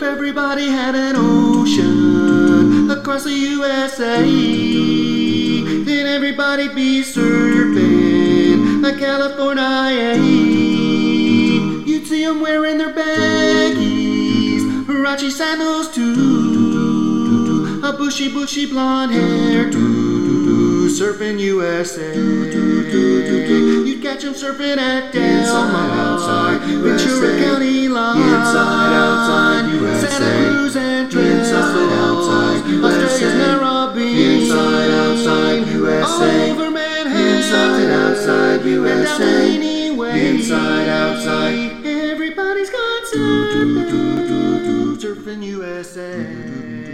everybody had an ocean across the USA. Then everybody'd be surfing at California. You'd see them wearing their baggies, Huarache sandals too, a bushy blonde hair too, surfing USA. You'd catch them surfing at Del Mar, Ventura County line, outside USA, Santa Cruz and inside, outside USA, Australia's Narrabeen, inside USA, all over Manhattan, outside USA, and down Laney Way, outside. Everybody's gone surfing USA.